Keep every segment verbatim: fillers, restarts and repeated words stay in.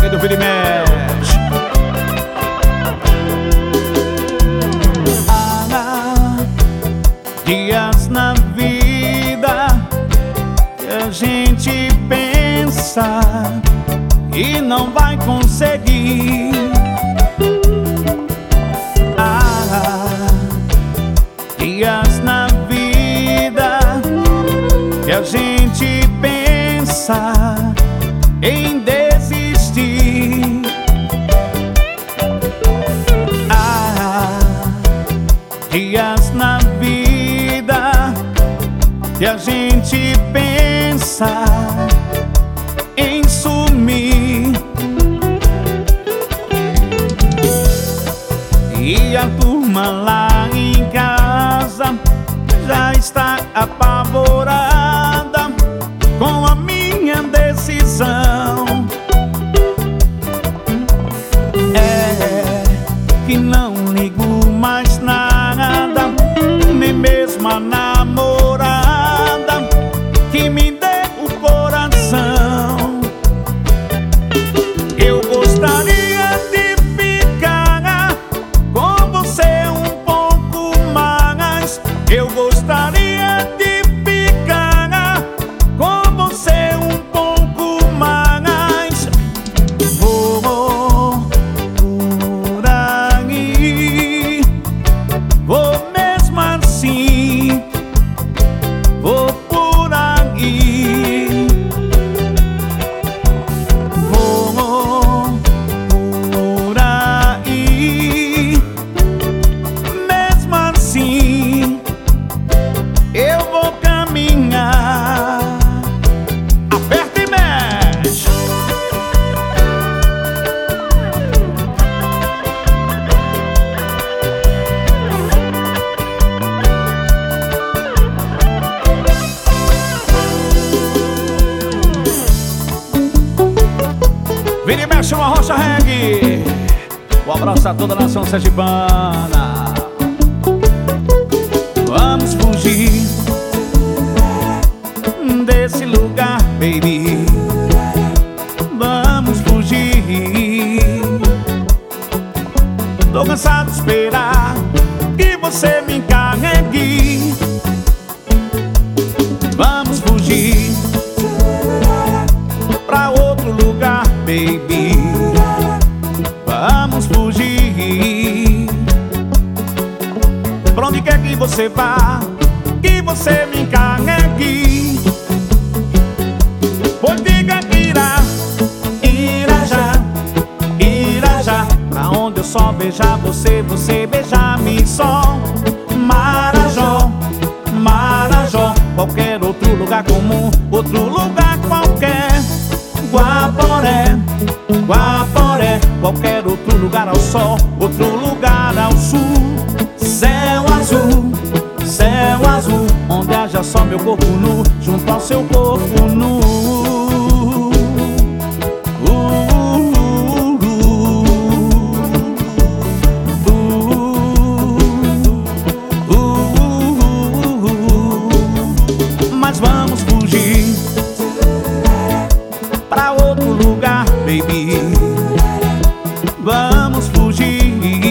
Homem do Vira e Mexe. Há dias na vida que a gente pensa e não vai conseguir. Há dias na vida que a gente pensa em desistir. Há dias na vida que a gente pensa em sumir. E a turma lá em casa já está apavorada com a minha decisão. É que não ligo mais nada, nem mesmo a namorada que me dê o coração. Eu gostaria de ficar com você um pouco mais. Eu gostaria de ficar com você um pouco mais. Vou por aí, vou mesmo assim, vou por aí. Vou por aí, mesmo assim eu vou caminhar. Aperta e mexe. Vira e mexe, uma rocha reggae. Um abraço a toda a nação sergipana. Vamos fugir desse lugar, baby. Vamos fugir. Tô cansado de esperar que você me encarregue. Vamos fugir pra outro lugar, baby. Vamos fugir. Pra onde quer que você vá, que você me encarregue. Pois diga que irá, irá já, irá já. Pra onde eu só beijar você, você beijar-me só. Marajó, Marajó, qualquer outro lugar comum, outro lugar qualquer. Guaporé, Guaporé, qualquer outro lugar ao sol, outro lugar ao sul. Céu azul, céu azul, onde haja só meu corpo nu, junto ao seu corpo nu. Uh, uh, uh, uh, uh. Mas vamos fugir pra outro lugar, baby. Vamos fugir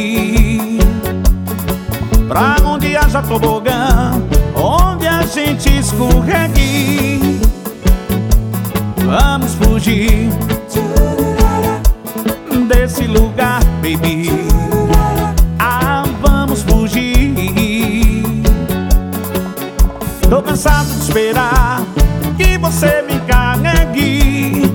pra onde haja tobogã, onde a gente escorregue. Vamos fugir desse lugar, baby. Ah, vamos fugir. Tô cansado de esperar que você me encarregue.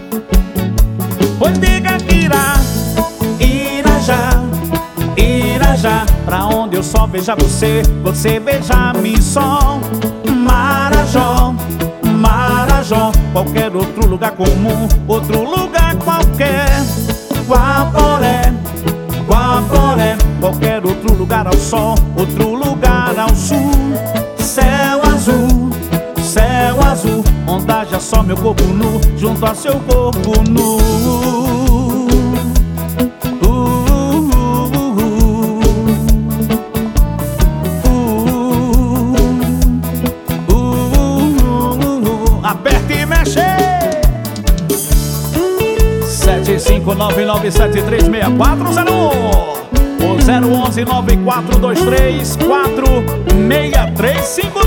Pois diga que irá, irá já, irá já. Pra onde eu só beijar você, você beijar-me só. Marajó, Marajó, qualquer outro lugar comum, outro lugar qualquer. Guaporé, Guaporé, qualquer outro lugar ao sol, outro lugar ao sul. Céu azul, céu azul, onde haja só meu corpo nu, junto a seu corpo nu. Uh, uh, uh, uh, uh, uh, uh. Aperta e mexe. Sete, cinco cinco nove nove sete três seis quatro zero um ou zero onze nove quatro dois três quatro seis três cinco.